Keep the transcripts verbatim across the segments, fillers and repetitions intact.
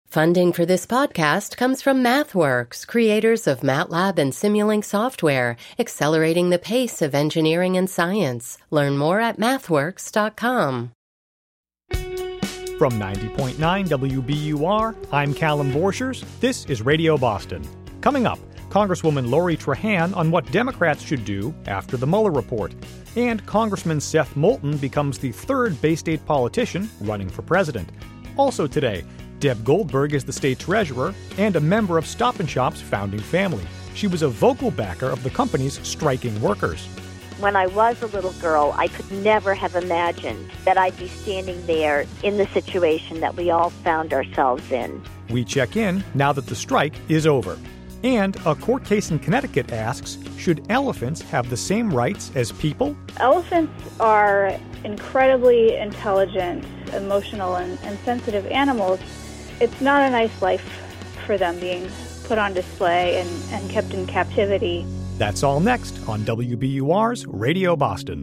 Funding for this podcast comes from MathWorks, creators of MATLAB and Simulink software, accelerating the pace of engineering and science. Learn more at mathworks dot com. From ninety point nine W B U R, I'm Callum Borchers. This is Radio Boston. Coming up, Congresswoman Lori Trahan on what Democrats should do after the Mueller report. And Congressman Seth Moulton becomes the third Bay State politician running for president. Also today, Deb Goldberg is the state treasurer and a member of Stop and Shop's founding family. She was a vocal backer of the company's striking workers. When I was a little girl, I could never have imagined that I'd be standing there in the situation that we all found ourselves in. We check in now that the strike is over. And a court case in Connecticut asks, should elephants have the same rights as people? Elephants are incredibly intelligent, emotional, and, and sensitive animals. It's not a nice life for them being put on display and, and kept in captivity. That's all next on W B U R's Radio Boston.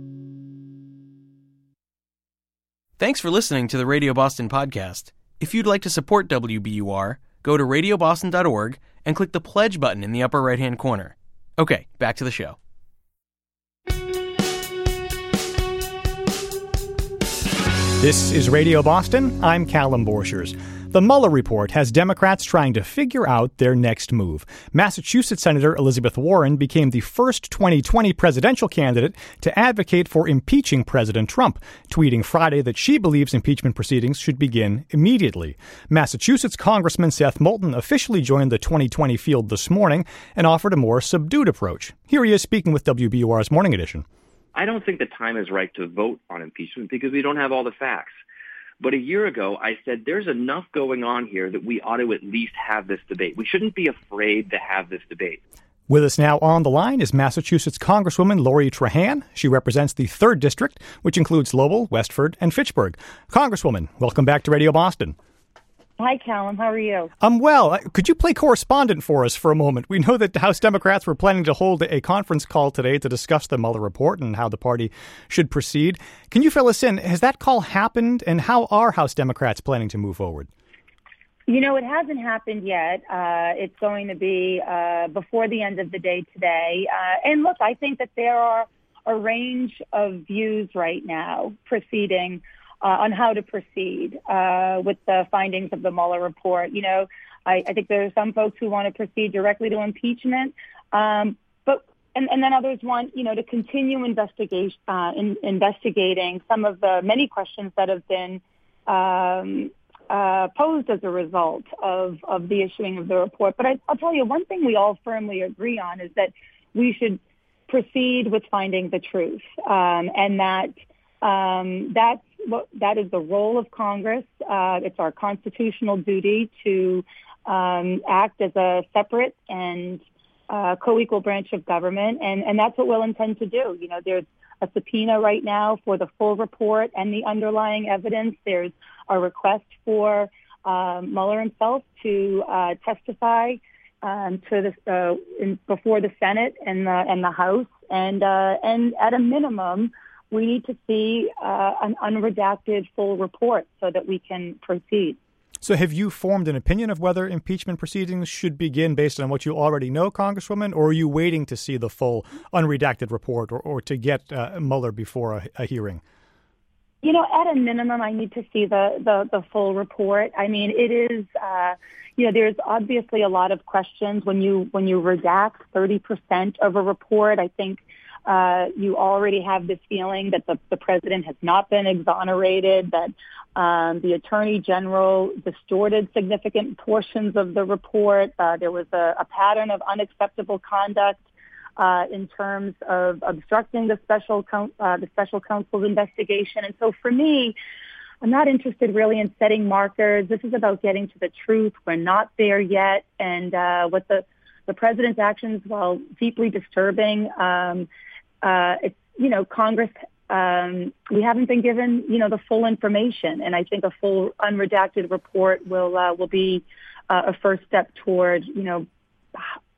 Thanks for listening to the Radio Boston podcast. If you'd like to support W B U R, go to radio boston dot org and click the pledge button in the upper right-hand corner. Okay, back to the show. This is Radio Boston. I'm Callum Borchers. The Mueller report has Democrats trying to figure out their next move. Massachusetts Senator Elizabeth Warren became the first twenty twenty presidential candidate to advocate for impeaching President Trump, tweeting Friday that she believes impeachment proceedings should begin immediately. Massachusetts Congressman Seth Moulton officially joined the twenty twenty field this morning and offered a more subdued approach. Here he is speaking with W B U R's Morning Edition. I don't think the time is right to vote on impeachment because we don't have all the facts. But a year ago, I said there's enough going on here that we ought to at least have this debate. We shouldn't be afraid to have this debate. With us now on the line is Massachusetts Congresswoman Lori Trahan. She represents the third District, which includes Lowell, Westford, and Fitchburg. Congresswoman, welcome back to Radio Boston. Hi, Callum. How are you? I'm well. Could you play correspondent for us for a moment? We know that House Democrats were planning to hold a conference call today to discuss the Mueller report and how the party should proceed. Can you fill us in? Has that call happened, and how are House Democrats planning to move forward? You know, it hasn't happened yet. Uh, it's going to be uh, before the end of the day today. Uh, and look, I think that there are a range of views right now proceeding Uh, on how to proceed uh, with the findings of the Mueller report. You know, I, I think there are some folks who want to proceed directly to impeachment, um, but and, and then others want, you know, to continue investigation, uh, in, investigating some of the many questions that have been um, uh, posed as a result of, of the issuing of the report. But I, I'll tell you, one thing we all firmly agree on is that we should proceed with finding the truth, um, and that um, that's That is the role of Congress. Uh, it's our constitutional duty to um, act as a separate and uh, co-equal branch of government, and, and that's what we'll intend to do. You know, there's a subpoena right now for the full report and the underlying evidence. There's a request for um, Mueller himself to uh, testify um, to the, uh, in, before the Senate and the, and the House, and uh, and at a minimum, we need to see uh, an unredacted full report so that we can proceed. So have you formed an opinion of whether impeachment proceedings should begin based on what you already know, Congresswoman, or are you waiting to see the full unredacted report or, or to get uh, Mueller before a, a hearing? You know, at a minimum, I need to see the, the, the full report. I mean, it is, uh, you know, there's obviously a lot of questions when you when you redact thirty percent of a report. I think Uh, you already have this feeling that the, the president has not been exonerated, that um, the attorney general distorted significant portions of the report. Uh, there was a, a pattern of unacceptable conduct uh, in terms of obstructing the special coun- uh, the special counsel's investigation. And so for me, I'm not interested really in setting markers. This is about getting to the truth. We're not there yet. And uh, what the, the president's actions, while deeply disturbing, um, Uh, it's, you know, Congress, um, we haven't been given, you know, the full information. And I think a full unredacted report will uh, will be uh, a first step toward, you know,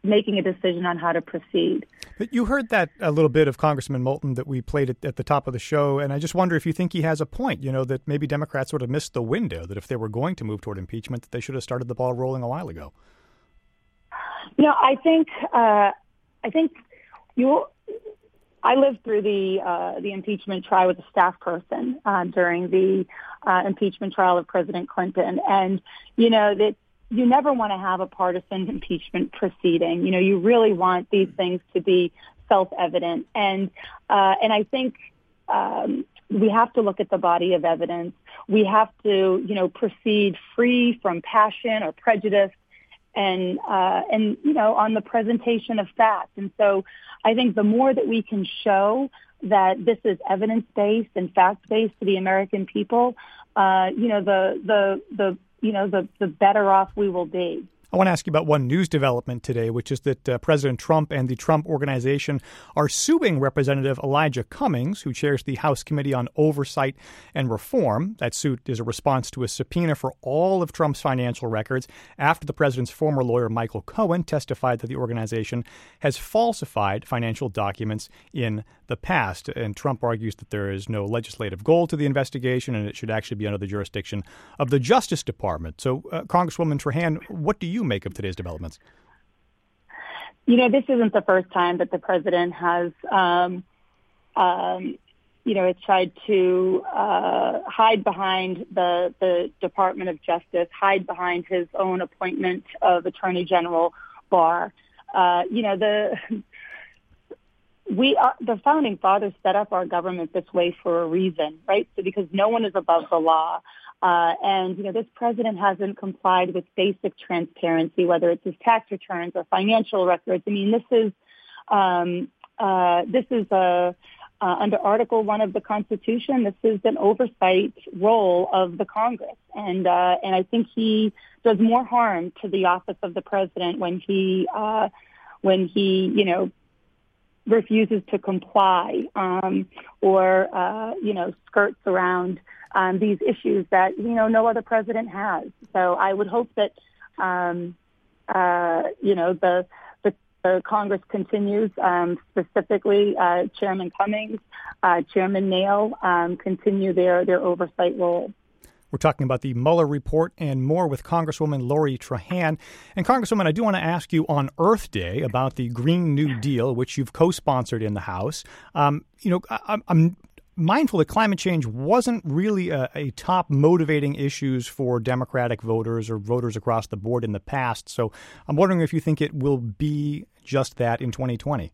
making a decision on how to proceed. But you heard that a little bit of Congressman Moulton that we played at, at the top of the show, and I just wonder if you think he has a point, you know, that maybe Democrats sort of missed the window, that if they were going to move toward impeachment, that they should have started the ball rolling a while ago. You know, I think uh, I think you. I lived through the uh, the impeachment trial with a staff person uh, during the uh, impeachment trial of President Clinton, and you know that you never want to have a partisan impeachment proceeding. You know, you really want these things to be self-evident, and uh, and I think um, we have to look at the body of evidence. We have to, you know, proceed free from passion or prejudice. And, uh, and, you know, on the presentation of facts. And so I think the more that we can show that this is evidence-based and fact-based to the American people, uh, you know, the, the, the, you know, the, the better off we will be. I want to ask you about one news development today, which is that uh, President Trump and the Trump Organization are suing Representative Elijah Cummings, who chairs the House Committee on Oversight and Reform. That suit is a response to a subpoena for all of Trump's financial records after the president's former lawyer, Michael Cohen, testified that the organization has falsified financial documents in the past. And Trump argues that there is no legislative goal to the investigation and it should actually be under the jurisdiction of the Justice Department. So, uh, Congresswoman Trahan, what do you make of today's developments? You know, this isn't the first time that the president has, um, um, you know, has tried to uh, hide behind the, the Department of Justice, hide behind his own appointment of Attorney General Barr. Uh, you know, the we are, the founding fathers set up our government this way for a reason, right? So because no one is above the law. Uh, and, you know, this president hasn't complied with basic transparency, whether it's his tax returns or financial records. I mean, this is um, uh, this is a, uh, under Article One of the Constitution. This is an oversight role of the Congress, and uh, and I think he does more harm to the office of the president when he uh, when he you know refuses to comply um, or uh, you know skirts around Um, these issues that, you know, no other president has. So I would hope that, um, uh, you know, the, the, the Congress continues, um, specifically uh, Chairman Cummings, uh, Chairman Nail, um, continue their, their oversight role. We're talking about the Mueller report and more with Congresswoman Lori Trahan. And Congresswoman, I do want to ask you on Earth Day about the Green New Deal, which you've co-sponsored in the House. Um, you know, I, I'm mindful that climate change wasn't really a, a top motivating issues for Democratic voters or voters across the board in the past. So I'm wondering if you think it will be just that in twenty twenty.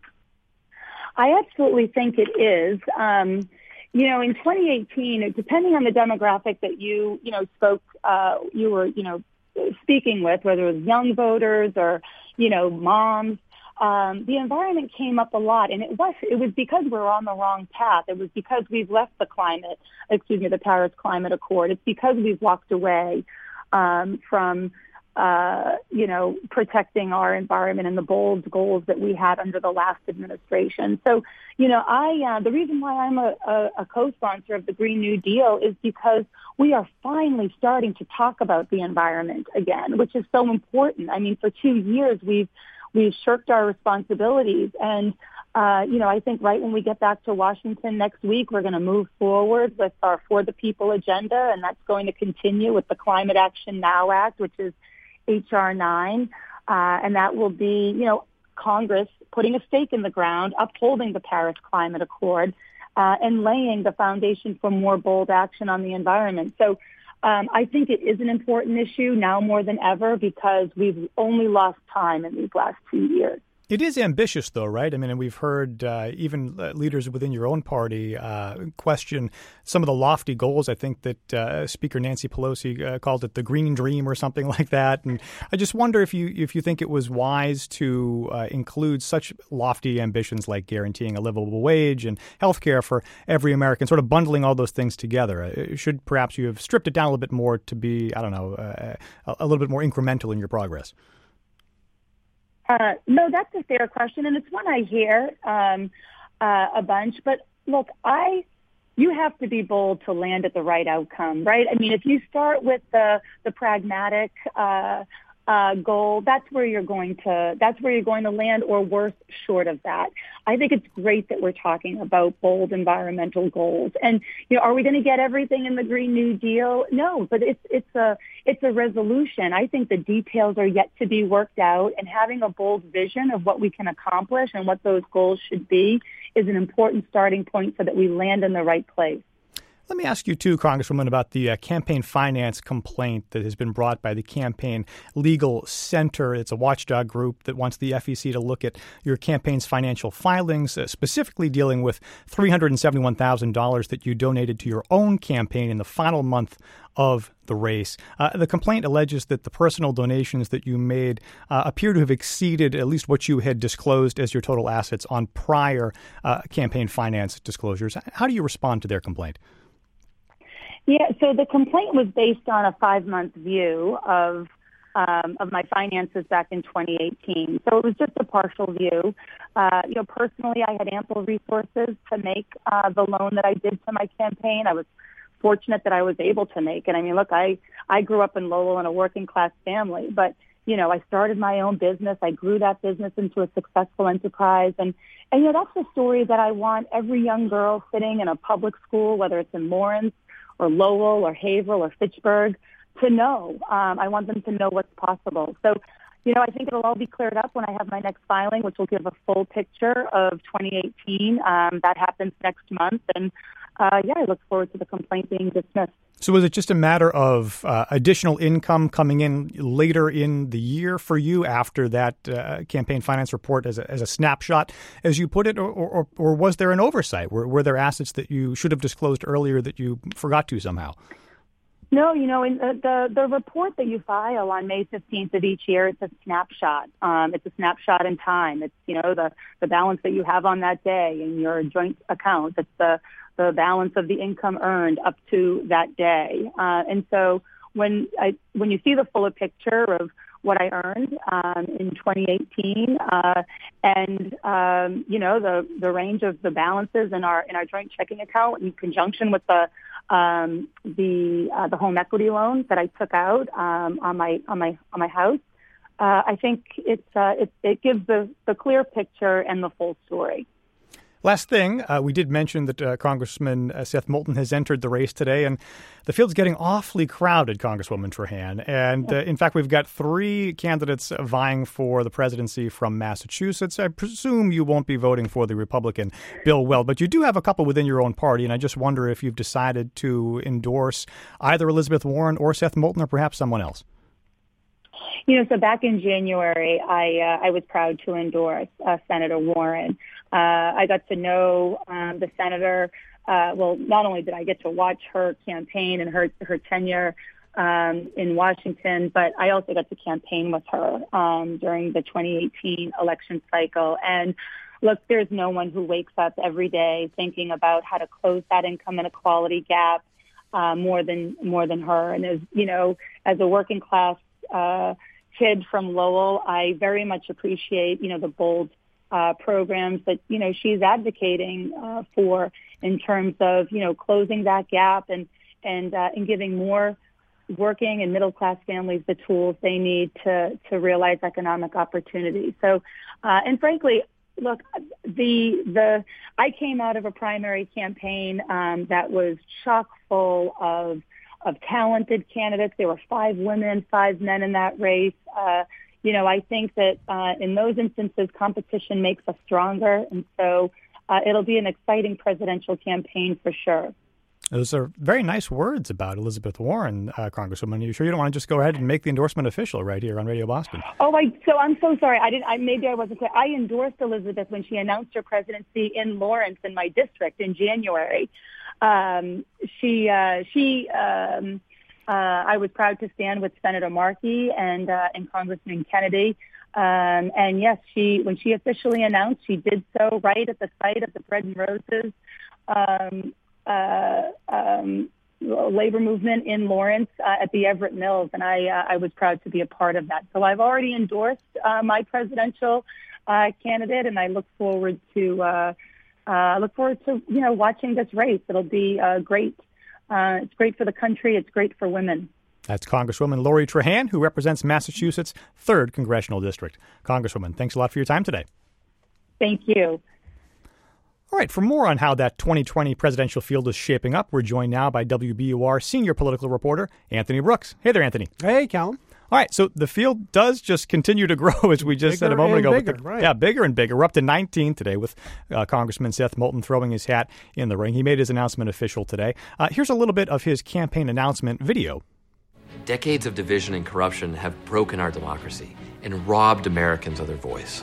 I absolutely think it is. Um, you know, in twenty eighteen, depending on the demographic that you, you know, spoke, uh, you were, you know, speaking with, whether it was young voters or, you know, moms, Um, the environment came up a lot, and it was it was because we were on the wrong path. It was because we've left the climate, excuse me, the Paris Climate Accord. It's because we've walked away um, from, uh, you know, protecting our environment and the bold goals that we had under the last administration. So, you know, I uh, the reason why I'm a, a, a co-sponsor of the Green New Deal is because we are finally starting to talk about the environment again, which is so important. I mean, for two years we've We've shirked our responsibilities. And, uh, you know, I think right when we get back to Washington next week, we're going to move forward with our For the People agenda, and that's going to continue with the Climate Action Now Act, which is H R nine. Uh, and that will be, you know, Congress putting a stake in the ground, upholding the Paris Climate Accord, uh, and laying the foundation for more bold action on the environment. So Um, I think it is an important issue now more than ever because we've only lost time in these last two years. It is ambitious, though, right? I mean, and we've heard uh, even leaders within your own party uh, question some of the lofty goals. I think that uh, Speaker Nancy Pelosi uh, called it the Green Dream or something like that. And I just wonder if you if you think it was wise to uh, include such lofty ambitions like guaranteeing a livable wage and health care for every American, sort of bundling all those things together. Uh, should perhaps you have stripped it down a little bit more to be, I don't know, uh, a little bit more incremental in your progress? Uh, no, that's a fair question, and it's one I hear um, uh, a bunch. But look, I, you have to be bold to land at the right outcome, right? I mean, if you start with the the pragmatic, uh, uh, goal, that's where you're going to that's where you're going to land, or worse, short of that. I think it's great that we're talking about bold environmental goals. And you know, are we going to get everything in the Green New Deal? No, but it's it's a it's a resolution. I think the details are yet to be worked out, and having a bold vision of what we can accomplish and what those goals should be is an important starting point so that we land in the right place. Let me ask you, too, Congresswoman, about the uh, campaign finance complaint that has been brought by the Campaign Legal Center. It's a watchdog group that wants the F E C to look at your campaign's financial filings, uh, specifically dealing with three hundred seventy-one thousand dollars that you donated to your own campaign in the final month of the race. Uh, the complaint alleges that the personal donations that you made uh, appear to have exceeded at least what you had disclosed as your total assets on prior uh, campaign finance disclosures. How do you respond to their complaint? Yeah, so the complaint was based on a five-month view of um, of my finances back in twenty eighteen. So it was just a partial view. Uh, you know, personally, I had ample resources to make uh, the loan that I did to my campaign. I was fortunate that I was able to make it. I mean, look, I, I grew up in Lowell in a working-class family, but, you know, I started my own business. I grew that business into a successful enterprise. And, and you know, that's the story that I want every young girl sitting in a public school, whether it's in Lawrence, or Lowell, or Haverhill, or Fitchburg, to know. Um, I want them to know what's possible. So, you know, I think it'll all be cleared up when I have my next filing, which will give a full picture of twenty eighteen. Um, that happens next month. And, uh, yeah, I look forward to the complaint being dismissed. So was it just a matter of uh, additional income coming in later in the year for you after that uh, campaign finance report as a, as a snapshot, as you put it, or, or, or was there an oversight? Were, were there assets that you should have disclosed earlier that you forgot to somehow? No, you know, in the, the, the report that you file on May fifteenth of each year, it's a snapshot. Um, it's a snapshot in time. It's, you know, the, the balance that you have on that day in your joint account. It's the the balance of the income earned up to that day. Uh, and so when I, when you see the fuller picture of what I earned um, in twenty eighteen uh, and, um, you know, the, the range of the balances in our in our joint checking account in conjunction with the um, the uh, the home equity loan that I took out um, on my on my on my house, uh, I think it's uh, it, it gives the, the clear picture and the full story. Last thing, uh, we did mention that uh, Congressman uh, Seth Moulton has entered the race today, and the field's getting awfully crowded, Congresswoman Trahan. And uh, in fact, we've got three candidates vying for the presidency from Massachusetts. I presume you won't be voting for the Republican Bill Weld, but you do have a couple within your own party, and I just wonder if you've decided to endorse either Elizabeth Warren or Seth Moulton or perhaps someone else. You know, so back in January, I uh, I was proud to endorse uh, Senator Warren. Uh, I got to know um, the senator. Uh, well, not only did I get to watch her campaign and her her tenure um, in Washington, but I also got to campaign with her um, during the twenty eighteen election cycle. And look, there's no one who wakes up every day thinking about how to close that income inequality gap uh, more than more than her. And as you know, as a working class uh, kid from Lowell, I very much appreciate, you know, the bold uh, programs that, you know, she's advocating uh, for in terms of, you know, closing that gap and, and, uh, and giving more working and middle class families the tools they need to, to realize economic opportunity. So, uh, and frankly, look, the, the, I came out of a primary campaign um, that was chock full of of talented candidates. There were five women, five men in that race. Uh, you know, I think that uh, in those instances, competition makes us stronger. And so uh, it'll be an exciting presidential campaign for sure. Those are very nice words about Elizabeth Warren, uh, Congresswoman. Are you sure you don't want to just go ahead and make the endorsement official right here on Radio Boston? Oh, I, so I'm so sorry. I didn't. I, maybe I wasn't clear. I endorsed Elizabeth when she announced her presidency in Lawrence, in my district, in January. Um, she, uh, she, um, uh, I was proud to stand with Senator Markey and, uh, and Congressman Kennedy. Um, and yes, she, when she officially announced, she did so right at the site of the Bread and Roses, um, uh, um, labor movement in Lawrence, uh, at the Everett Mills. And I, uh, I was proud to be a part of that. So I've already endorsed, uh, my presidential, uh, candidate, and I look forward to, uh, Uh, look forward to, you know, watching this race. It'll be uh, great. Uh, it's great for the country. It's great for women. That's Congresswoman Lori Trahan, who represents Massachusetts' third Congressional District. Congresswoman, thanks a lot for your time today. Thank you. All right, for more on how that twenty twenty presidential field is shaping up, we're joined now by W B U R senior political reporter Anthony Brooks. Hey there, Anthony. Hey, Callum. All right, so the field does just continue to grow, as we just bigger said a moment and ago. Bigger, the, right. Yeah, bigger and bigger. We're up to nineteen today with uh, Congressman Seth Moulton throwing his hat in the ring. He made his announcement official today. Uh, here's a little bit of his campaign announcement video. Decades of division and corruption have broken our democracy and robbed Americans of their voice.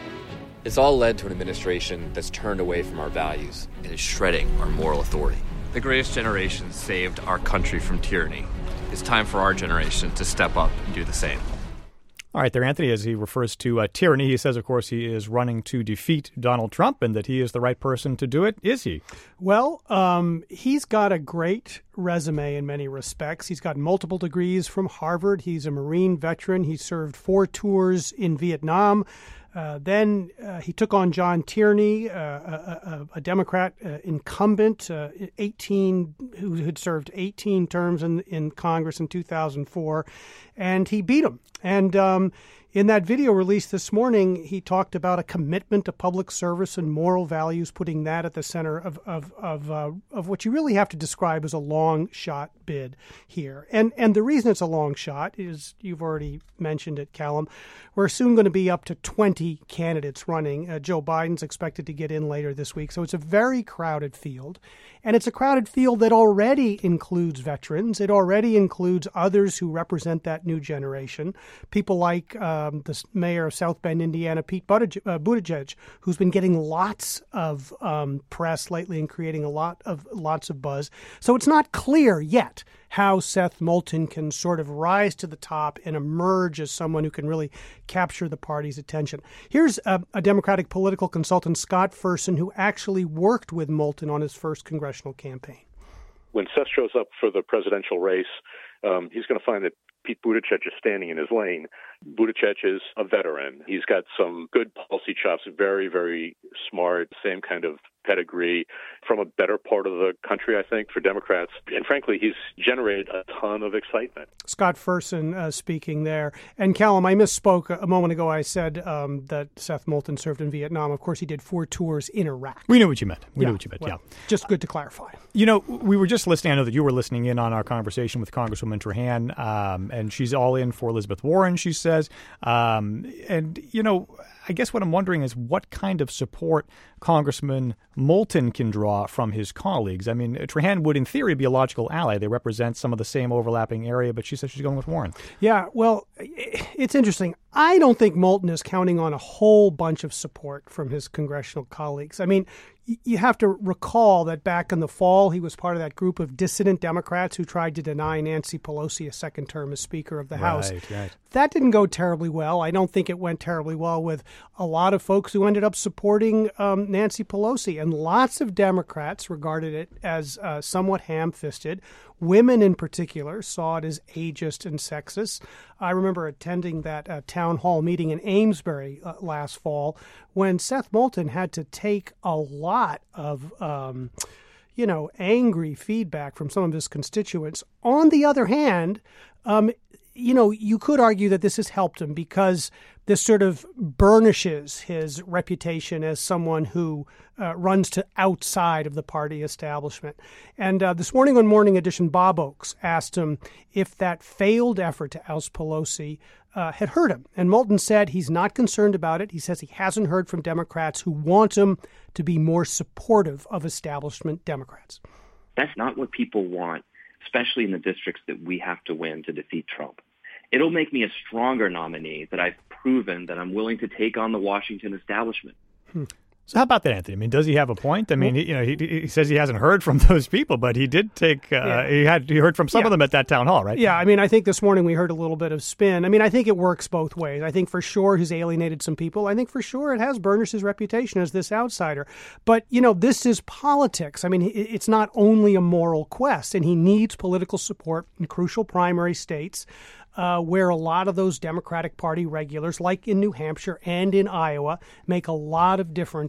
It's all led to an administration that's turned away from our values and is shredding our moral authority. The greatest generation saved our country from tyranny. It's time for our generation to step up and do the same. All right, there, Anthony, as he refers to uh, tyranny, he says, of course, he is running to defeat Donald Trump and that he is the right person to do it. Is he? Well, um, he's got a great resume in many respects. He's got multiple degrees from Harvard. He's a Marine veteran. He served four tours in Vietnam. Uh, then uh, he took on John Tierney, uh, a, a, a Democrat uh, incumbent, uh, eighteen who had served eighteen terms in, in Congress in two thousand four, and he beat him. And um, in that video released this morning, he talked about a commitment to public service and moral values, putting that at the center of of of, uh, of what you really have to describe as a long shot bid here. And and the reason it's a long shot is, you've already mentioned it, Callum. We're soon going to be up to twenty candidates running. Uh, Joe Biden's expected to get in later this week. So it's a very crowded field. And it's a crowded field that already includes veterans. It already includes others who represent that new generation. People like um, the mayor of South Bend, Indiana, Pete Buttigieg, uh, Buttigieg, who's been getting lots of um, press lately and creating a lot of lots of buzz. So it's not clear yet how Seth Moulton can sort of rise to the top and emerge as someone who can really capture the party's attention. Here's a, a Democratic political consultant, Scott Ferson, who actually worked with Moulton on his first congressional campaign. When Seth shows up for the presidential race, um, he's going to find that Pete Buttigieg is standing in his lane. Buttigieg is a veteran. He's got some good policy chops, very, very smart, same kind of pedigree from a better part of the country, I think, for Democrats. And frankly, he's generated a ton of excitement. Scott Ferson uh, speaking there. And Callum, I misspoke a moment ago. I said um, that Seth Moulton served in Vietnam. Of course, he did four tours in Iraq. We knew what you meant. We yeah, knew what you meant, well, yeah. Just good to clarify. You know, we were just listening. I know that you were listening in on our conversation with Congresswoman Trahan, um, and she's all in for Elizabeth Warren, she says. Um, and, you know, I guess what I'm wondering is what kind of support Congressman Moulton can draw from his colleagues. I mean, Trahan would, in theory, be a logical ally. They represent some of the same overlapping area, but she says she's going with Warren. Yeah, well, it's interesting. I don't think Moulton is counting on a whole bunch of support from his congressional colleagues. I mean, you have to recall that back in the fall, he was part of that group of dissident Democrats who tried to deny Nancy Pelosi a second term as Speaker of the House. Right, right. That didn't go terribly well. I don't think it went terribly well with a lot of folks who ended up supporting um, Nancy Pelosi. And lots of Democrats regarded it as uh, somewhat ham-fisted. Women in particular saw it as ageist and sexist. I remember attending that uh, town hall meeting in Amesbury uh, last fall when Seth Moulton had to take a lot of, um, you know, angry feedback from some of his constituents. On the other hand, um, you know, you could argue that this has helped him because this sort of burnishes his reputation as someone who uh, runs to outside of the party establishment. And uh, this morning on Morning Edition, Bob Oakes asked him if that failed effort to oust Pelosi uh, had hurt him. And Moulton said he's not concerned about it. He says he hasn't heard from Democrats who want him to be more supportive of establishment Democrats. That's not what people want, especially in the districts that we have to win to defeat Trump. It'll make me a stronger nominee that I've proven that I'm willing to take on the Washington establishment. Hmm. So how about that, Anthony? I mean, does he have a point? I mean, he, you know, he, he says he hasn't heard from those people, but he did take. Uh, yeah. He had he heard from some yeah. of them at that town hall, right? Yeah, I mean, I think this morning we heard a little bit of spin. I mean, I think it works both ways. I think for sure he's alienated some people. I think for sure it has burnished his reputation as this outsider. But you know, this is politics. I mean, it's not only a moral quest, and he needs political support in crucial primary states. Uh, where a lot of those Democratic Party regulars, like in New Hampshire and in Iowa, make a lot of difference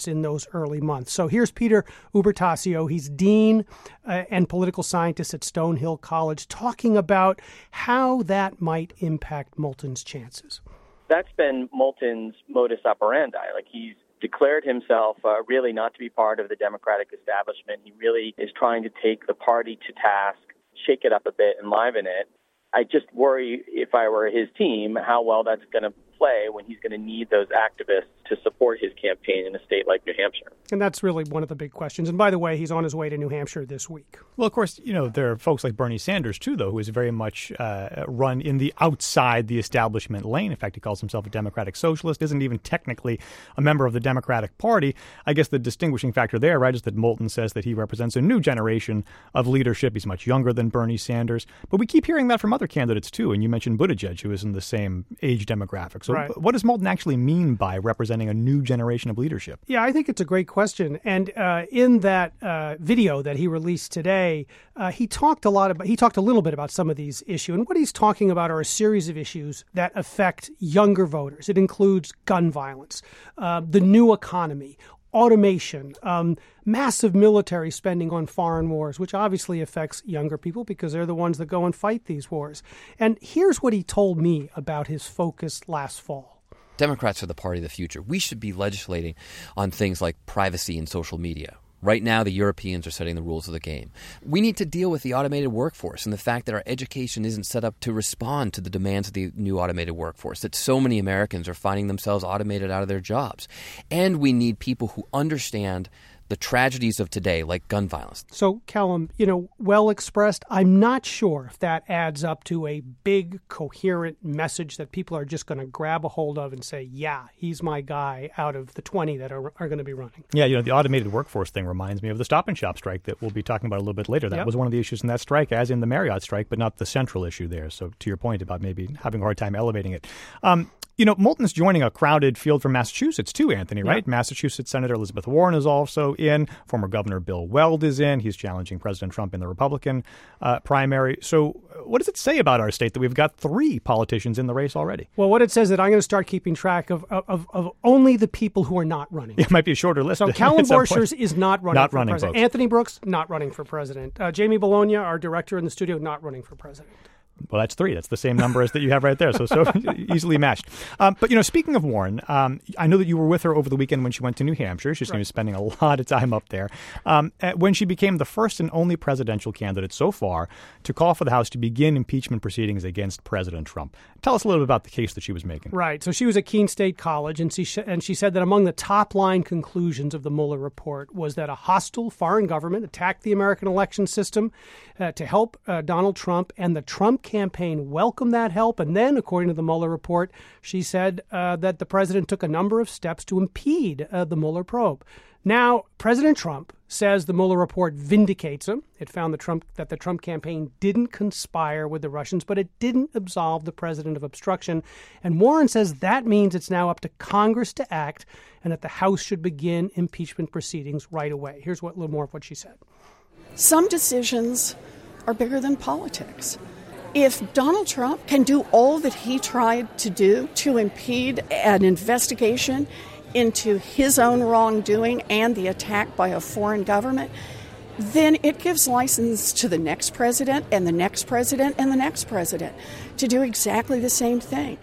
close in those early months. So here's Peter Ubertasio. He's dean uh, and political scientist at Stonehill College, talking about how that might impact Moulton's chances. That's been Moulton's modus operandi. Like, he's declared himself uh, really not to be part of the Democratic establishment. He really is trying to take the party to task, shake it up a bit, enliven it. I just worry, if I were his team, how well that's going to play when he's going to need those activists to support his campaign in a state like New Hampshire. And that's really one of the big questions. And by the way, he's on his way to New Hampshire this week. Well, of course, you know, there are folks like Bernie Sanders, too, though, who is very much uh, run in the outside the establishment lane. In fact, he calls himself a Democratic socialist, isn't even technically a member of the Democratic Party. I guess the distinguishing factor there, right, is that Moulton says that he represents a new generation of leadership. He's much younger than Bernie Sanders. But we keep hearing that from other candidates, too. And you mentioned Buttigieg, who is in the same age demographic. So right. What does Moulton actually mean by representing a new generation of leadership? Yeah, I think it's a great question. And uh, in that uh, video that he released today, uh, he talked a lot about, he talked a little bit about some of these issues. And what he's talking about are a series of issues that affect younger voters. It includes gun violence, uh, the new economy, automation, um, massive military spending on foreign wars, which obviously affects younger people because they're the ones that go and fight these wars. And here's what he told me about his focus last fall. Democrats are the party of the future. We should be legislating on things like privacy and social media. Right now, the Europeans are setting the rules of the game. We need to deal with the automated workforce and the fact that our education isn't set up to respond to the demands of the new automated workforce, that so many Americans are finding themselves automated out of their jobs. And we need people who understand the tragedies of today, like gun violence. So, Callum, you know, well expressed, I'm not sure if that adds up to a big, coherent message that people are just going to grab a hold of and say, yeah, he's my guy out of the twenty that are, are going to be running. Yeah, you know, the automated workforce thing reminds me of the Stop and Shop strike that we'll be talking about a little bit later. That yep. was one of the issues in that strike, as in the Marriott strike, but not the central issue there. So to your point about maybe having a hard time elevating it. Um, You know, Moulton's joining a crowded field from Massachusetts, too, Anthony, right? Yeah. Massachusetts Senator Elizabeth Warren is also in. Former Governor Bill Weld is in. He's challenging President Trump in the Republican uh, primary. So what does it say about our state that we've got three politicians in the race already? Well, what it says is that I'm going to start keeping track of of, of only the people who are not running. It might be a shorter list. So Callum Borchers is not running not for running, president. Folks. Anthony Brooks, not running for president. Uh, Jamie Bologna, our director in the studio, not running for president. Well, that's three. That's the same number as that you have right there. So, so easily matched. Um, but, you know, speaking of Warren, um, I know that you were with her over the weekend when she went to New Hampshire. She's right. going to be spending a lot of time up there. Um, when she became the first and only presidential candidate so far to call for the House to begin impeachment proceedings against President Trump. Tell us a little bit about the case that she was making. Right. So she was at Keene State College, and she, sh- and she said that among the top-line conclusions of the Mueller report was that a hostile foreign government attacked the American election system uh, to help uh, Donald Trump, and the Trump campaign welcomed that help. And then, according to the Mueller report, she said uh, that the president took a number of steps to impede uh, the Mueller probe. Now, President Trump says the Mueller report vindicates him. It found the Trump, that the Trump campaign didn't conspire with the Russians, but it didn't absolve the president of obstruction. And Warren says that means it's now up to Congress to act and that the House should begin impeachment proceedings right away. Here's what, a little more of what she said. Some decisions are bigger than politics. If Donald Trump can do all that he tried to do to impede an investigation into his own wrongdoing and the attack by a foreign government, then it gives license to the next president and the next president and the next president to do exactly the same thing.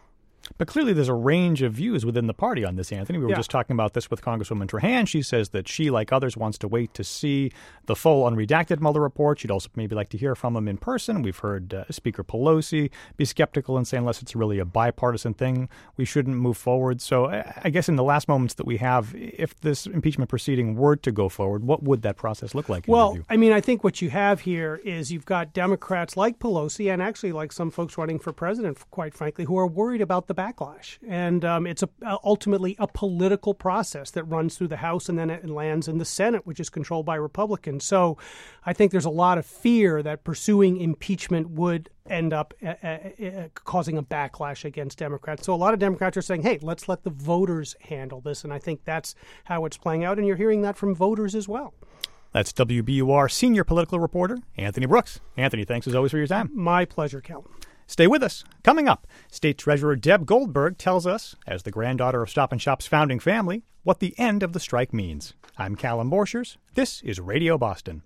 But clearly there's a range of views within the party on this, Anthony. We were yeah. just talking about this with Congresswoman Trahan. She says that she, like others, wants to wait to see the full unredacted Mueller report. She'd also maybe like to hear from him in person. We've heard uh, Speaker Pelosi be skeptical and say unless it's really a bipartisan thing, we shouldn't move forward. So I guess in the last moments that we have, if this impeachment proceeding were to go forward, what would that process look like? In well, your view? I mean, I think what you have here is you've got Democrats like Pelosi and actually like some folks running for president, quite frankly, who are worried about the backlash. And um, it's a, uh, ultimately a political process that runs through the House and then it lands in the Senate, which is controlled by Republicans. So I think there's a lot of fear that pursuing impeachment would end up uh, uh, causing a backlash against Democrats. So a lot of Democrats are saying, hey, let's let the voters handle this. And I think that's how it's playing out. And you're hearing that from voters as well. That's W B U R senior political reporter Anthony Brooks. Anthony, thanks as always for your time. My pleasure, Cal. Stay with us. Coming up, State Treasurer Deb Goldberg tells us, as the granddaughter of Stop and Shop's founding family, what the end of the strike means. I'm Callum Borchers. This is Radio Boston.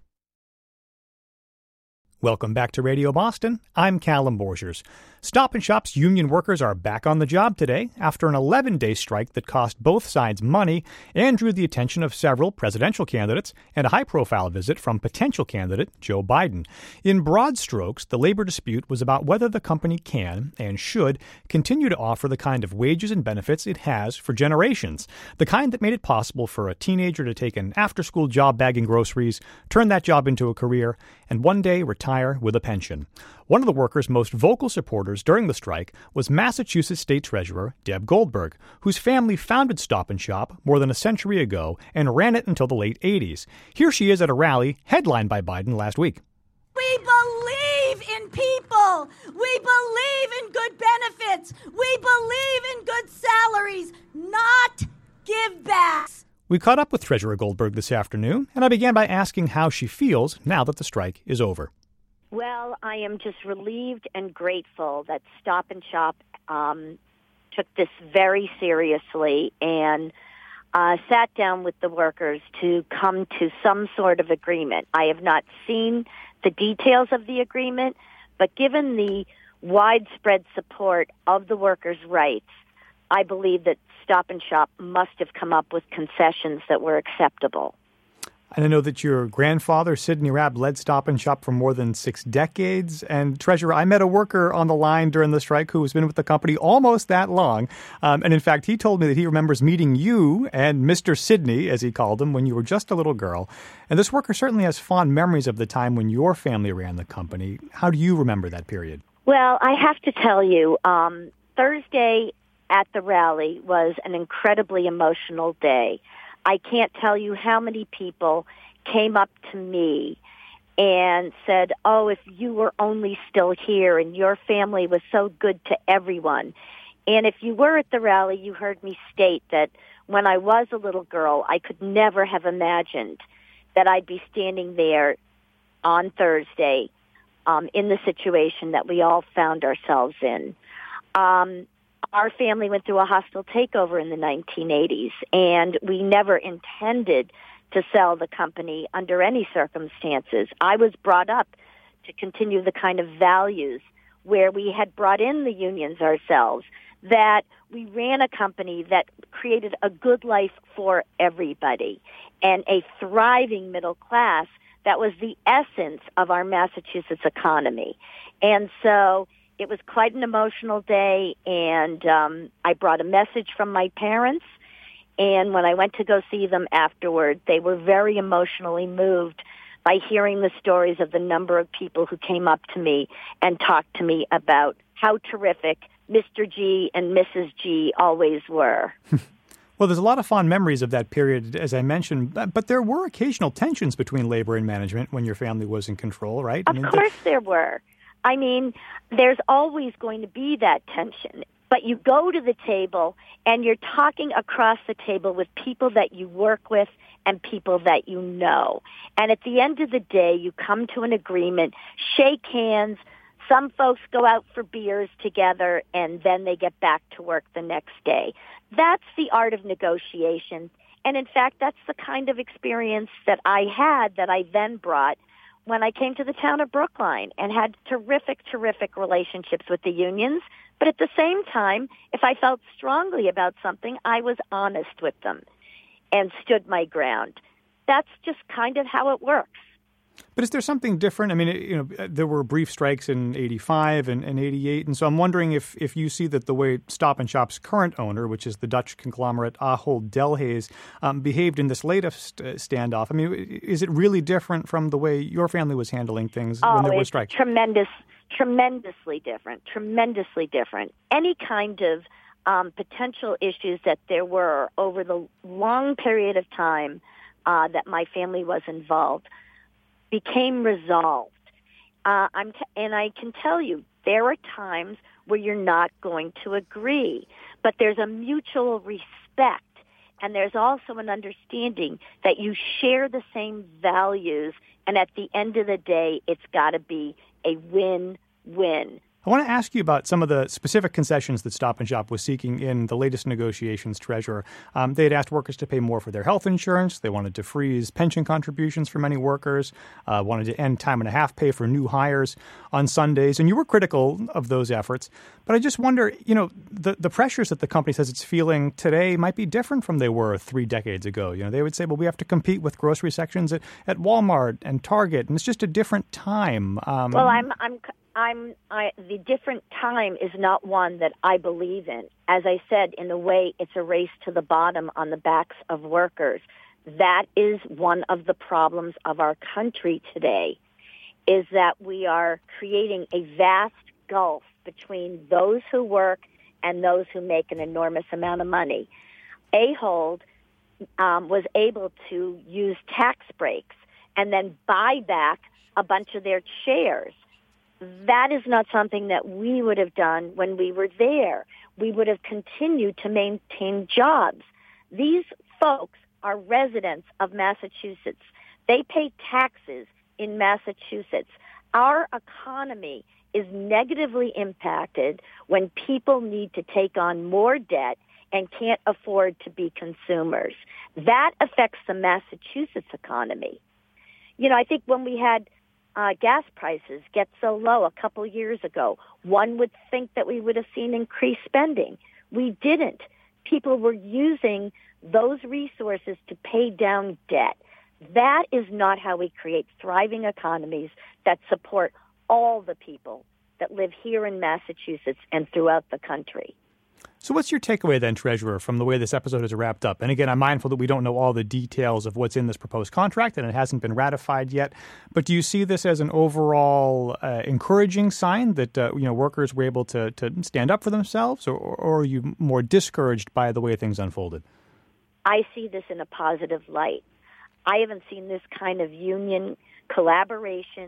Welcome back to Radio Boston. I'm Callum Borchers. Stop and Shop's union workers are back on the job today after an eleven-day strike that cost both sides money and drew the attention of several presidential candidates and a high-profile visit from potential candidate Joe Biden. In broad strokes, the labor dispute was about whether the company can and should continue to offer the kind of wages and benefits it has for generations, the kind that made it possible for a teenager to take an after-school job bagging groceries, turn that job into a career, and one day retire with a pension. One of the workers' most vocal supporters during the strike was Massachusetts State Treasurer Deb Goldberg, whose family founded Stop and Shop more than a century ago and ran it until the late eighties. Here she is at a rally headlined by Biden last week. We believe in people. We believe in good benefits. We believe in good salaries, not give-backs. We caught up with Treasurer Goldberg this afternoon, and I began by asking how she feels now that the strike is over. Well, I am just relieved and grateful that Stop and Shop um, took this very seriously and uh, sat down with the workers to come to some sort of agreement. I have not seen the details of the agreement, but given the widespread support of the workers' rights, I believe that Stop and Shop must have come up with concessions that were acceptable. And I know that your grandfather, Sidney Rabb, led Stop and Shop for more than six decades. And, Treasurer, I met a worker on the line during the strike who has been with the company almost that long. Um, and, in fact, he told me that he remembers meeting you and Mister Sidney, as he called him, when you were just a little girl. And this worker certainly has fond memories of the time when your family ran the company. How do you remember that period? Well, I have to tell you, um, Thursday at the rally was an incredibly emotional day. I can't tell you how many people came up to me and said, oh, if you were only still here and your family was so good to everyone. And if you were at the rally, you heard me state that when I was a little girl, I could never have imagined that I'd be standing there on Thursday um, in the situation that we all found ourselves in. Um, Our family went through a hostile takeover in the nineteen eighties, and we never intended to sell the company under any circumstances. I was brought up to continue the kind of values where we had brought in the unions ourselves, that we ran a company that created a good life for everybody and a thriving middle class that was the essence of our Massachusetts economy. And so it was quite an emotional day, and um, I brought a message from my parents, and when I went to go see them afterward, they were very emotionally moved by hearing the stories of the number of people who came up to me and talked to me about how terrific Mister G and Missus G always were. Well, there's a lot of fond memories of that period, as I mentioned, but there were occasional tensions between labor and management when your family was in control, right? Of I mean, course there were. I mean, there's always going to be that tension. But you go to the table and you're talking across the table with people that you work with and people that you know. And at the end of the day, you come to an agreement, shake hands. Some folks go out for beers together, and then they get back to work the next day. That's the art of negotiation. And, in fact, that's the kind of experience that I had that I then brought when I came to the town of Brookline and had terrific, terrific relationships with the unions. But at the same time, if I felt strongly about something, I was honest with them and stood my ground. That's just kind of how it works. But is there something different? I mean, you know, there were brief strikes in eighty-five and, and eighty-eight, and so I'm wondering if, if you see that the way Stop and Shop's current owner, which is the Dutch conglomerate Ahold Delhaize, um, behaved in this latest standoff. I mean, is it really different from the way your family was handling things oh, when there were it's strikes? Tremendous, tremendously different, tremendously different. Any kind of um, potential issues that there were over the long period of time uh, that my family was involved became resolved. Uh, I'm t- and I can tell you, there are times where you're not going to agree, but there's a mutual respect, and there's also an understanding that you share the same values, and at the end of the day, it's got to be a win-win I want to ask you about some of the specific concessions that Stop and Shop was seeking in the latest negotiations, Treasurer. Um, they had asked workers to pay more for their health insurance. They wanted to freeze pension contributions for many workers, uh, wanted to end time and a half pay for new hires on Sundays. And you were critical of those efforts. But I just wonder, you know, the, the pressures that the company says it's feeling today might be different from they were three decades ago. You know, they would say, well, we have to compete with grocery sections at, at Walmart and Target, and it's just a different time. Um, well, I'm... I'm I'm I, the different time is not one that I believe in. As I said, in a way, it's a race to the bottom on the backs of workers. That is one of the problems of our country today, is that we are creating a vast gulf between those who work and those who make an enormous amount of money. Ahold um, was able to use tax breaks and then buy back a bunch of their shares. That is not something that we would have done when we were there. We would have continued to maintain jobs. These folks are residents of Massachusetts. They pay taxes in Massachusetts. Our economy is negatively impacted when people need to take on more debt and can't afford to be consumers. That affects the Massachusetts economy. You know, I think when we had Uh, gas prices get so low a couple years ago, one would think that we would have seen increased spending. We didn't. People were using those resources to pay down debt. That is not how we create thriving economies that support all the people that live here in Massachusetts and throughout the country. So what's your takeaway then, Treasurer, from the way this episode is wrapped up? And again, I'm mindful that we don't know all the details of what's in this proposed contract and it hasn't been ratified yet. But do you see this as an overall uh, encouraging sign that uh, you know workers were able to, to stand up for themselves, or, or are you more discouraged by the way things unfolded? I see this in a positive light. I haven't seen this kind of union collaboration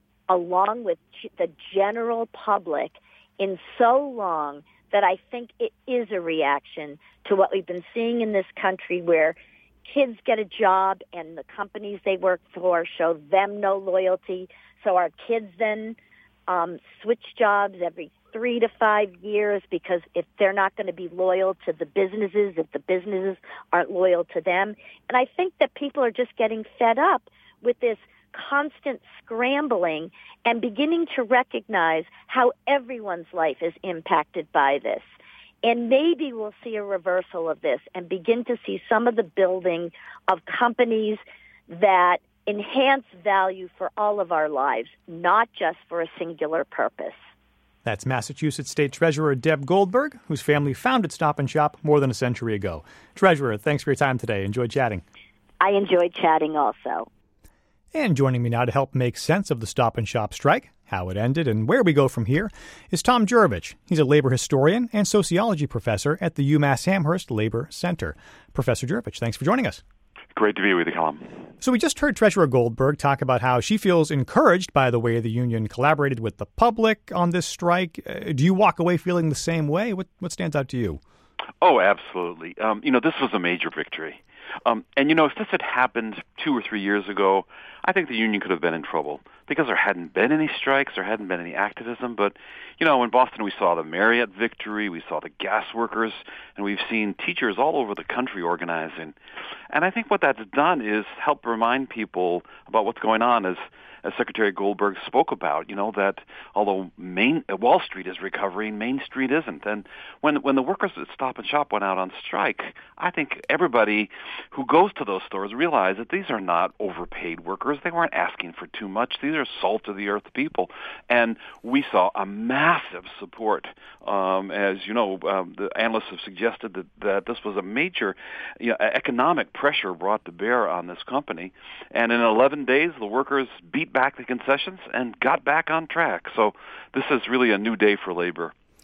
along with the general public in so long that I think it is a reaction to what we've been seeing in this country, where kids get a job and the companies they work for show them no loyalty. So our kids then um, switch jobs every three to five years because if they're not going to be loyal to the businesses, if the businesses aren't loyal to them. And I think that people are just getting fed up with this constant scrambling and beginning to recognize how everyone's life is impacted by this. And maybe we'll see a reversal of this and begin to see some of the building of companies that enhance value for all of our lives, not just for a singular purpose. That's Massachusetts State Treasurer Deb Goldberg, whose family founded Stop and Shop more than a century ago. Treasurer, thanks for your time today. Enjoyed chatting. I enjoyed chatting also. And joining me now to help make sense of the Stop and Shop strike, how it ended, and where we go from here, is Tom Jurovich. He's a labor historian and sociology professor at the UMass Amherst Labor Center. Professor Jurovich, thanks for joining us. Great to be with you, Callum. So we just heard Treasurer Goldberg talk about how she feels encouraged by the way the union collaborated with the public on this strike. Uh, do you walk away feeling the same way? What, what stands out to you? Oh, absolutely. Um, you know, this was a major victory. Um, and, you know, if this had happened two or three years ago, I think the union could have been in trouble because there hadn't been any strikes, there hadn't been any activism. But, you know, in Boston we saw the Marriott victory, we saw the gas workers, and we've seen teachers all over the country organizing. And I think what that's done is help remind people about what's going on as as Secretary Goldberg spoke about, you know, that although Main, Wall Street is recovering, Main Street isn't. And when when the workers at Stop and Shop went out on strike, I think everybody who goes to those stores realized that these are not overpaid workers. They weren't asking for too much. These are salt-of-the-earth people. And we saw a massive support. Um, as you know, um, the analysts have suggested that, that this was a major you know, economic pressure brought to bear on this company. And in eleven days, the workers beat back the concessions and got back on track. So this is really a new day for labor.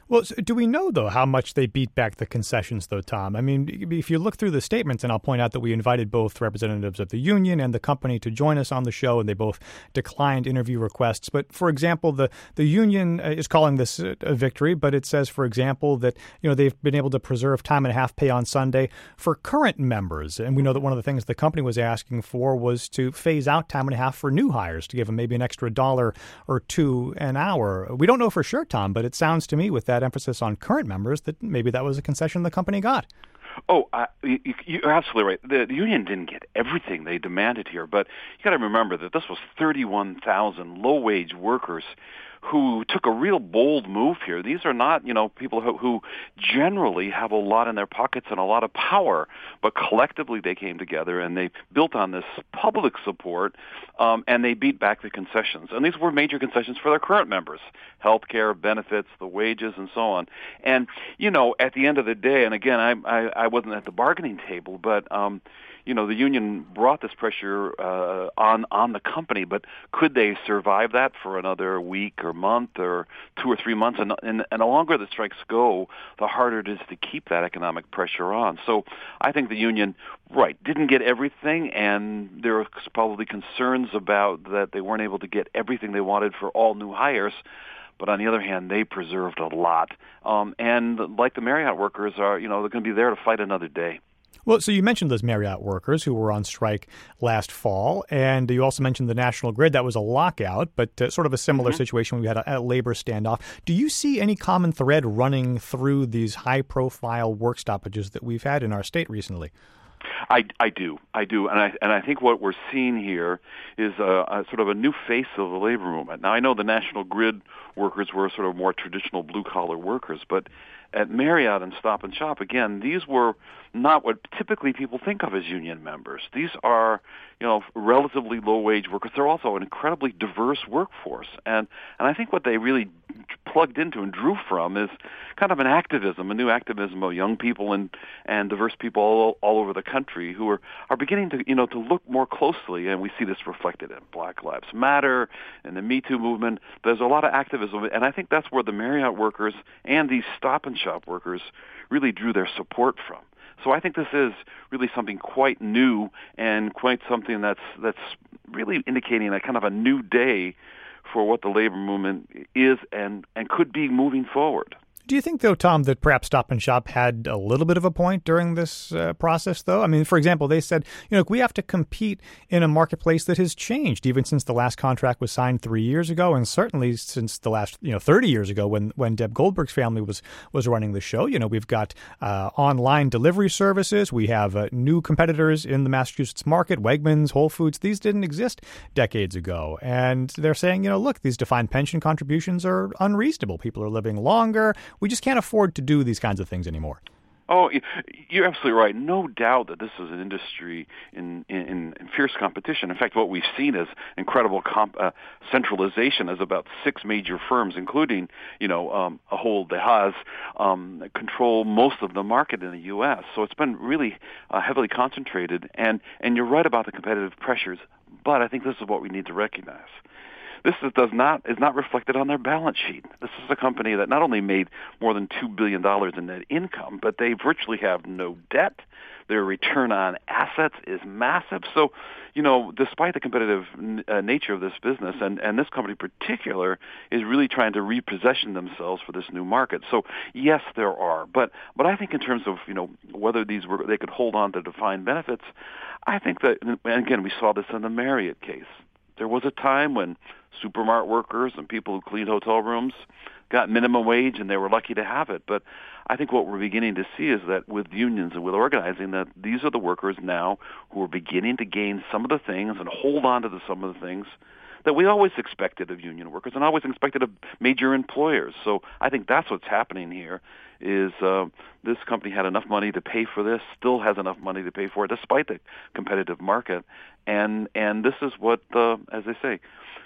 Well, so do we know, though, how much they beat back the concessions, though, Tom? I mean, if you look through the statements, and I'll point out that we invited both representatives of the union and the company to join us on the show, and they both declined interview requests. But, for example, the, the union is calling this a victory, but it says, for example, that, you know, they've been able to preserve time and a half pay on Sunday for current members. And we know that one of the things the company was asking for was to phase out time and a half for new hires, to give them maybe an extra dollar or two an hour. We don't know for sure, Tom, but it sounds to me with that emphasis on current members that maybe that was a concession the company got. Oh, uh, you, you're absolutely right. The, the union didn't get everything they demanded here, but you got to remember that this was thirty-one thousand low-wage workers who took a real bold move here. These are not, you know, people who, who generally have a lot in their pockets and a lot of power, but collectively they came together and they built on this public support, um, and they beat back the concessions. And these were major concessions for their current members: health care, benefits, the wages, and so on. And, you know, at the end of the day, and again, I, I, I wasn't at the bargaining table, but, um, you know, the union brought this pressure uh, on on the company, but could they survive that for another week or month or two or three months? And, and, and the longer the strikes go, the harder it is to keep that economic pressure on. So I think the union, right, didn't get everything, and there were probably concerns about that they weren't able to get everything they wanted for all new hires. But on the other hand, they preserved a lot. Um, and like the Marriott workers are, you know, they're going to be there to fight another day. Well, so you mentioned those Marriott workers who were on strike last fall, and you also mentioned the National Grid. That was a lockout, but uh, sort of a similar mm-hmm. situation when we had a, a labor standoff. Do you see any common thread running through these high-profile work stoppages that we've had in our state recently? I, I do, I do, and I and I think what we're seeing here is a, a sort of a new face of the labor movement. Now, I know the National Grid workers were sort of more traditional blue-collar workers, but at Marriott and Stop and Shop, again, these were not what typically people think of as union members. These are, you know, relatively low-wage workers. They're also an incredibly diverse workforce, and and I think what they really plugged into and drew from is kind of an activism, a new activism of young people and and diverse people all all over the country who are are beginning to, you know, to look more closely, and we see this reflected in Black Lives Matter and the Me Too movement. There's a lot of activism, and I think that's where the Marriott workers and these Stop and Shop workers really drew their support from. So I think this is really something quite new and quite something that's that's really indicating a kind of a new day for what the labor movement is and, and could be moving forward. Do you think, though, Tom, that perhaps Stop and Shop had a little bit of a point during this uh, process, though? I mean, for example, they said, you know, we have to compete in a marketplace that has changed even since the last contract was signed three years ago, and certainly since the last, you know, thirty years ago when, when Deb Goldberg's family was, was running the show. You know, we've got uh, online delivery services. We have uh, new competitors in the Massachusetts market, Wegmans, Whole Foods. These didn't exist decades ago. And they're saying, you know, look, these defined pension contributions are unreasonable. People are living longer. We just can't afford to do these kinds of things anymore. Oh, you're absolutely right. No doubt that this is an industry in, in, in fierce competition. In fact, what we've seen is incredible comp, uh, centralization as about six major firms, including, you know, um, Ahold Delhaize, um, control most of the market in the U S. So it's been really uh, heavily concentrated. And, and you're right about the competitive pressures, but I think this is what we need to recognize. This is, does not is not reflected on their balance sheet. This is a company that not only made more than two billion dollars in net income, but they virtually have no debt. Their return on assets is massive. So, you know, despite the competitive uh, nature of this business, and, and this company in particular is really trying to repossession themselves for this new market. So, yes, there are. But but I think in terms of, you know, whether these were they could hold on to defined benefits, I think that, and again, we saw this in the Marriott case. There was a time when supermarket workers and people who cleaned hotel rooms got minimum wage, and they were lucky to have it. But I think what we're beginning to see is that with unions and with organizing, that these are the workers now who are beginning to gain some of the things and hold on to the, some of the things that we always expected of union workers and always expected of major employers. So I think that's what's happening here is uh, this company had enough money to pay for this, still has enough money to pay for it, despite the competitive market. And and this is what, uh, as they say,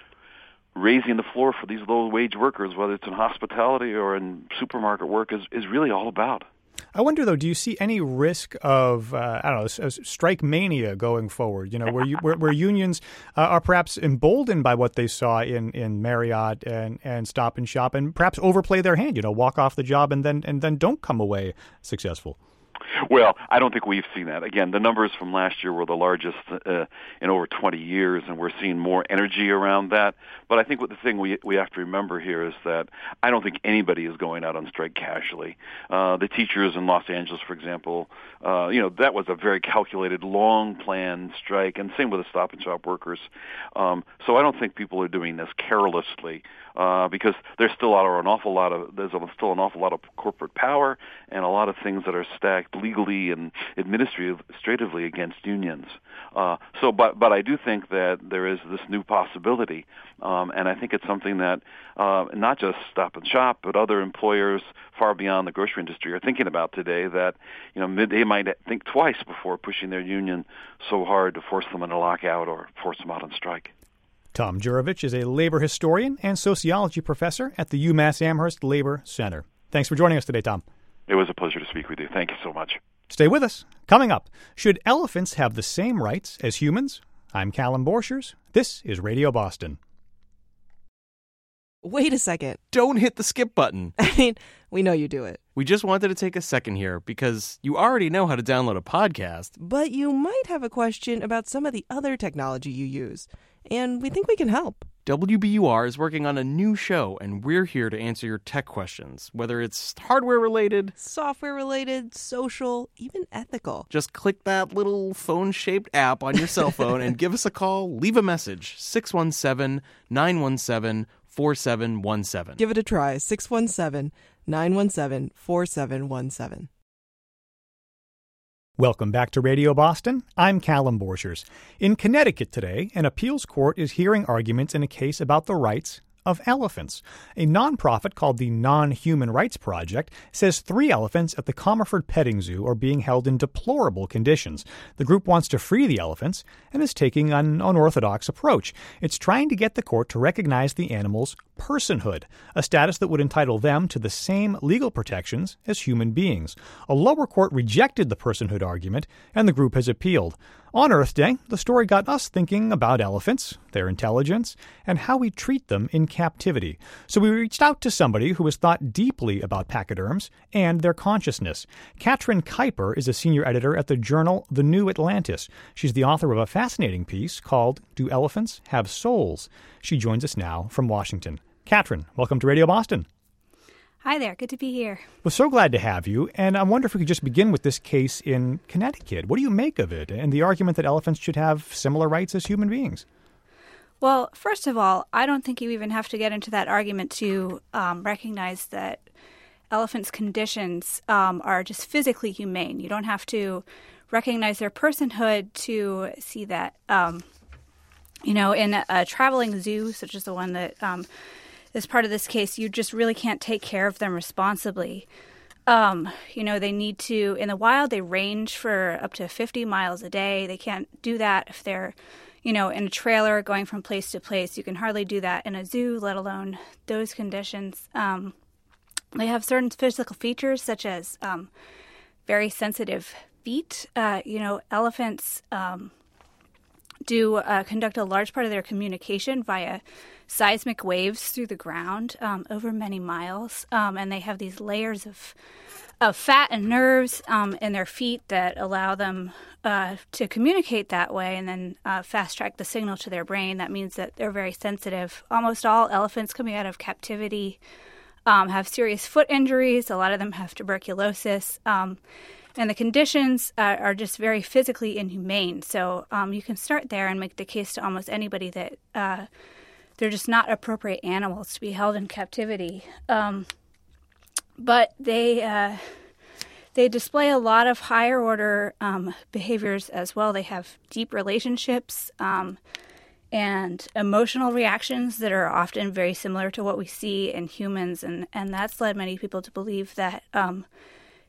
raising the floor for these low-wage workers, whether it's in hospitality or in supermarket work, is, is really all about. I wonder, though, do you see any risk of, uh, I don't know, a, a strike mania going forward, you know, where you, where, where unions uh, are perhaps emboldened by what they saw in, in Marriott and, and Stop and Shop and perhaps overplay their hand, you know, walk off the job and then and then don't come away successful? Well, I don't think we've seen that. Again, the numbers from last year were the largest uh, in over twenty years, and we're seeing more energy around that. But I think what the thing we we have to remember here is that I don't think anybody is going out on strike casually. Uh, the teachers in Los Angeles, for example, uh, you know, that was a very calculated, long-planned strike, and same with the Stop and Shop workers. Um, so I don't think people are doing this carelessly. Uh, because there's still are an awful lot of there's still an awful lot of corporate power and a lot of things that are stacked legally and administratively against unions. Uh, so, but but I do think that there is this new possibility, um, and I think it's something that uh, not just Stop and Shop, but other employers far beyond the grocery industry are thinking about today. That you know they might think twice before pushing their union so hard to force them into lockout or force them out on strike. Tom Jurovich is a labor historian and sociology professor at the UMass Amherst Labor Center. Thanks for joining us today, Tom. It was a pleasure to speak with you. Thank you so much. Stay with us. Coming up, should elephants have the same rights as humans? I'm Callum Borchers. This is Radio Boston. Wait a second. Don't hit the skip button. I mean, we know you do it. We just wanted to take a second here because you already know how to download a podcast. But you might have a question about some of the other technology you use, and we think we can help. W B U R is working on a new show, and we're here to answer your tech questions, whether it's hardware-related, software-related, social, even ethical. Just click that little phone-shaped app on your cell phone and give us a call. Leave a message, six one seven, nine one seven, four seven one seven. Give it a try, six one seven, nine one seven, four seven one seven. Welcome back to Radio Boston. I'm Callum Borchers. In Connecticut today, an appeals court is hearing arguments in a case about the rights of elephants. A nonprofit called the Non-Human Rights Project says three elephants at the Comerford Petting Zoo are being held in deplorable conditions. The group wants to free the elephants and is taking an unorthodox approach. It's trying to get the court to recognize the animals' personhood, a status that would entitle them to the same legal protections as human beings. A lower court rejected the personhood argument, and the group has appealed. On Earth Day, the story got us thinking about elephants, their intelligence, and how we treat them in captivity. So we reached out to somebody who has thought deeply about pachyderms and their consciousness. Katrin Kuiper is a senior editor at the journal The New Atlantis. She's the author of a fascinating piece called Do Elephants Have Souls? She joins us now from Washington. Katrin, welcome to Radio Boston. Hi there. Good to be here. We're so glad to have you. And I wonder if we could just begin with this case in Connecticut. What do you make of it and the argument that elephants should have similar rights as human beings? Well, first of all, I don't think you even have to get into that argument to um, recognize that elephants' conditions um, are just physically humane. You don't have to recognize their personhood to see that. Um, you know, in a, a traveling zoo, such as the one that um, is part of this case, you just really can't take care of them responsibly. Um, you know, they need to, in the wild, they range for up to fifty miles a day. They can't do that if they're, you know, in a trailer going from place to place. You can hardly do that in a zoo, let alone those conditions. Um, they have certain physical features, such as um, very sensitive feet. Uh, you know, elephants um, do uh, conduct a large part of their communication via seismic waves through the ground um, over many miles, um, and they have these layers of of fat and nerves um, in their feet that allow them uh, to communicate that way and then uh, fast track the signal to their brain. That means that they're very sensitive. Almost all elephants coming out of captivity um, have serious foot injuries. A lot of them have tuberculosis. Um, and the conditions uh, are just very physically inhumane. So um, you can start there and make the case to almost anybody that uh, they're just not appropriate animals to be held in captivity. Um, but they uh, they display a lot of higher order um, behaviors as well. They have deep relationships um, and emotional reactions that are often very similar to what we see in humans. And, and that's led many people to believe that um,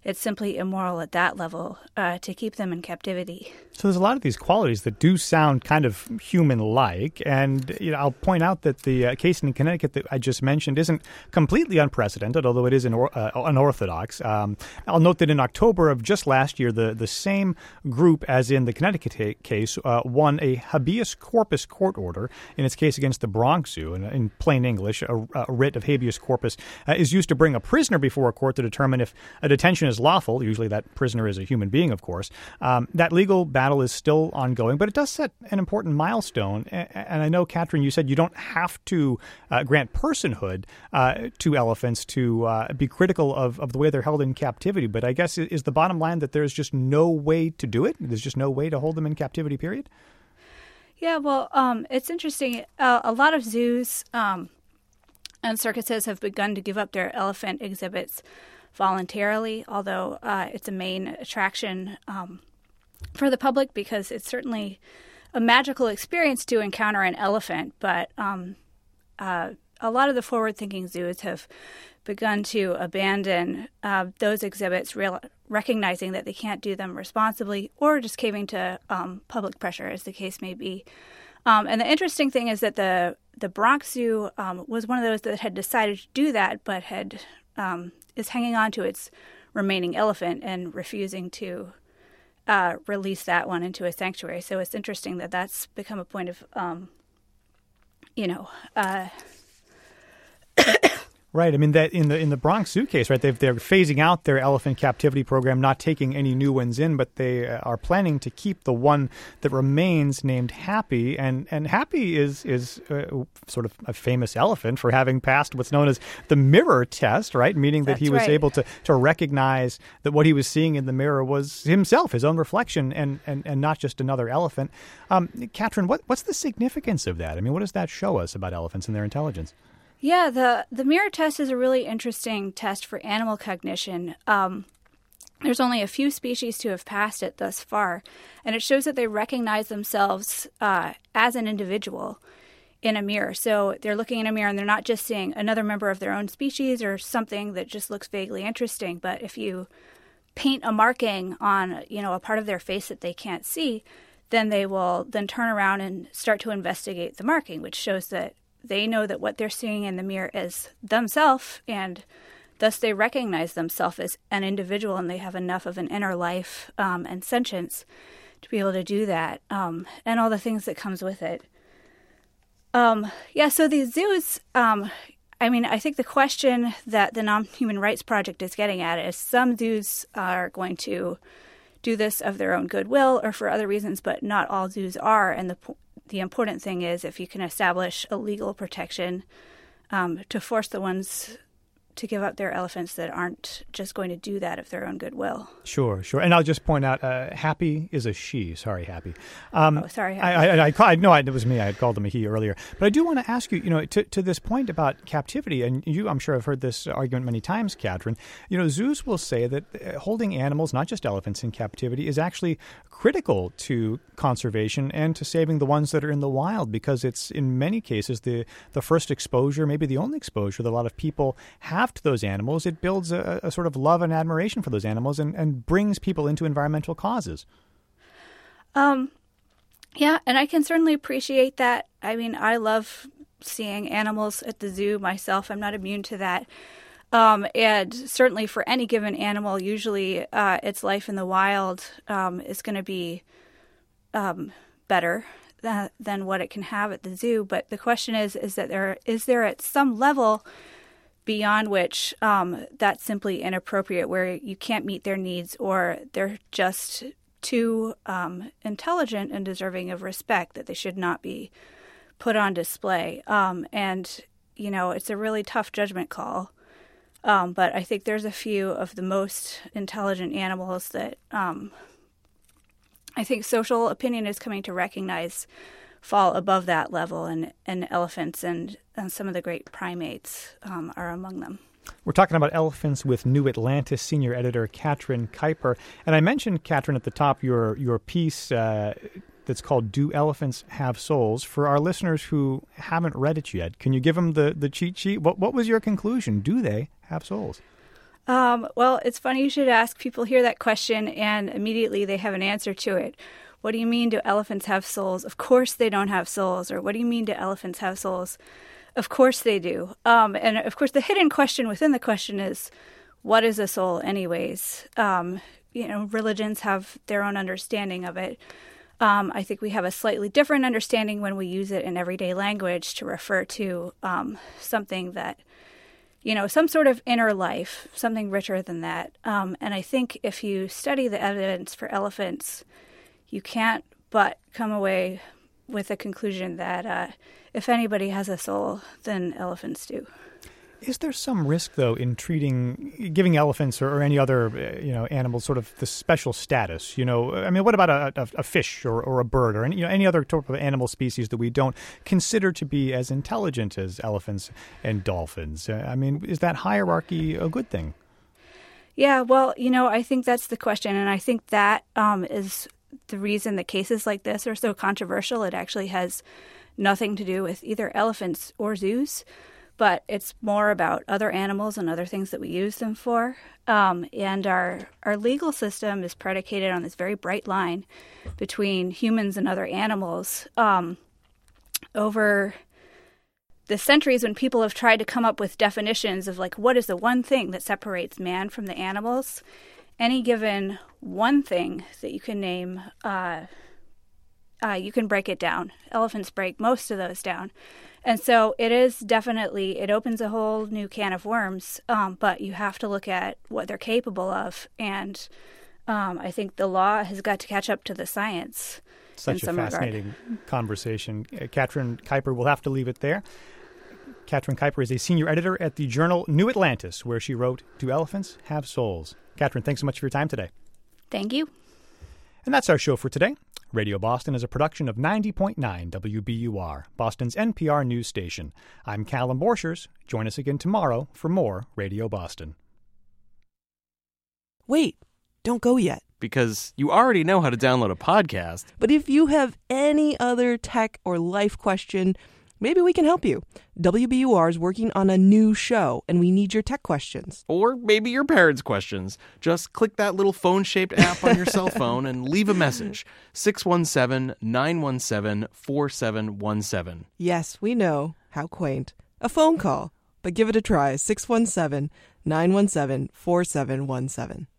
it's simply immoral at that level uh, to keep them in captivity. So there's a lot of these qualities that do sound kind of human-like, and you know, I'll point out that the uh, case in Connecticut that I just mentioned isn't completely unprecedented, although it is an or, uh, unorthodox. Um, I'll note that in October of just last year, the, the same group as in the Connecticut ha- case uh, won a habeas corpus court order in its case against the Bronx Zoo. And in plain English, a, a writ of habeas corpus uh, is used to bring a prisoner before a court to determine if a detention is lawful. Usually that prisoner is a human being, of course. Um, that legal battle is still ongoing, but it does set an important milestone. And I know, Katrin, you said you don't have to uh, grant personhood uh, to elephants to uh, be critical of, of the way they're held in captivity. But I guess is the bottom line that there's just no way to do it? There's just no way to hold them in captivity, period? Yeah, well, um, it's interesting. Uh, a lot of zoos um, and circuses have begun to give up their elephant exhibits voluntarily, although uh, it's a main attraction um, for the public because it's certainly a magical experience to encounter an elephant. But um, uh, a lot of the forward-thinking zoos have begun to abandon uh, those exhibits, real, recognizing that they can't do them responsibly or just caving to um, public pressure, as the case may be. Um, and the interesting thing is that the, the Bronx Zoo um, was one of those that had decided to do that, but had um, is hanging on to its remaining elephant and refusing to uh, release that one into a sanctuary. So it's interesting that that's become a point of, um, you know, uh, Right. I mean, that in the in the Bronx Zoo case, right, they've, they're phasing out their elephant captivity program, not taking any new ones in, but they are planning to keep the one that remains named Happy. And, and Happy is is uh, sort of a famous elephant for having passed what's known as the mirror test, right, meaning that That's he was right. able to, to recognize that what he was seeing in the mirror was himself, his own reflection, and, and, and not just another elephant. Um, Katrin, what, what's the significance of that? I mean, what does that show us about elephants and their intelligence? Yeah, the, the mirror test is a really interesting test for animal cognition. Um, there's only a few species to have passed it thus far, and it shows that they recognize themselves uh, as an individual in a mirror. So they're looking in a mirror and they're not just seeing another member of their own species or something that just looks vaguely interesting, but if you paint a marking on, you know, a part of their face that they can't see, then they will then turn around and start to investigate the marking, which shows that they know that what they're seeing in the mirror is themselves, and thus they recognize themselves as an individual, and they have enough of an inner life um, and sentience to be able to do that, um, and all the things that comes with it. Um, yeah, so these zoos, um, I mean, I think the question that the Non-Human Rights Project is getting at is some zoos are going to do this of their own goodwill or for other reasons, but not all zoos are, and the The important thing is if you can establish a legal protection um, to force the ones to give up their elephants that aren't just going to do that of their own goodwill. Sure, sure. And I'll just point out, uh, Happy is a she. Sorry, Happy. Um, oh, sorry, Happy. I, I, I, I, no, it was me. I had called him a he earlier. But I do want to ask you, you know, to, to this point about captivity, and you, I'm sure, have heard this argument many times, Katrin. You know, zoos will say that holding animals, not just elephants, in captivity is actually critical to conservation and to saving the ones that are in the wild, because it's, in many cases, the, the first exposure, maybe the only exposure that a lot of people have to those animals. It builds a, a sort of love and admiration for those animals and, and brings people into environmental causes. Um, yeah, and I can certainly appreciate that. I mean, I love seeing animals at the zoo myself. I'm not immune to that. Um, and certainly for any given animal, usually uh, its life in the wild um, is going to be um, better than, than what it can have at the zoo. But the question is, is that there is there at some level beyond which um, that's simply inappropriate, where you can't meet their needs or they're just too um, intelligent and deserving of respect that they should not be put on display. Um, and, you know, it's a really tough judgment call. Um, but I think there's a few of the most intelligent animals that um, I think social opinion is coming to recognize fall above that level, and, and elephants and, and some of the great primates um, are among them. We're talking about elephants with New Atlantis senior editor Katrin Kuiper. And I mentioned, Katrin, at the top, your your piece uh, that's called Do Elephants Have Souls? For our listeners who haven't read it yet, can you give them the, the cheat sheet? What, what was your conclusion? Do they have souls? Um, well, it's funny you should ask. People hear that question and immediately they have an answer to it. What do you mean, do elephants have souls? Of course they don't have souls. Or what do you mean, do elephants have souls? Of course they do. Um, and of course, the hidden question within the question is, what is a soul anyways? Um, you know, religions have their own understanding of it. Um, I think we have a slightly different understanding when we use it in everyday language to refer to um, something that, you know, some sort of inner life, something richer than that. Um, and I think if you study the evidence for elephants, you can't but come away with a conclusion that uh, if anybody has a soul, then elephants do. Is there some risk, though, in treating, giving elephants or, or any other, uh, you know, animals sort of the special status? You know, I mean, what about a, a, a fish or, or a bird or any, you know, any other type of animal species that we don't consider to be as intelligent as elephants and dolphins? Uh, I mean, is that hierarchy a good thing? Yeah, well, you know, I think that's the question, and I think that um, is the reason that cases like this are so controversial. It actually has nothing to do with either elephants or zoos, but it's more about other animals and other things that we use them for. Um, and our, our legal system is predicated on this very bright line between humans and other animals. Um, over the centuries, when people have tried to come up with definitions of, like, what is the one thing that separates man from the animals, any given one thing that you can name, uh, uh, you can break it down. Elephants break most of those down. And so it is definitely, it opens a whole new can of worms, um, but you have to look at what they're capable of. And um, I think the law has got to catch up to the science. Such in a some fascinating regard. conversation. Uh, Katrin Kuiper, we'll have to leave it there. Katrin Kuiper is a senior editor at the journal New Atlantis, where she wrote, Do Elephants Have Souls? Katrin, thanks so much for your time today. Thank you. And that's our show for today. Radio Boston is a production of ninety point nine W B U R, Boston's N P R news station. I'm Callum Borchers. Join us again tomorrow for more Radio Boston. Wait, don't go yet. Because you already know how to download a podcast. But if you have any other tech or life question, maybe we can help you. W B U R is working on a new show, and we need your tech questions. Or maybe your parents' questions. Just click that little phone-shaped app on your cell phone and leave a message. six one seven, nine one seven, four seven one seven. Yes, we know. How quaint. A phone call. But give it a try. six one seven, nine one seven, four seven one seven.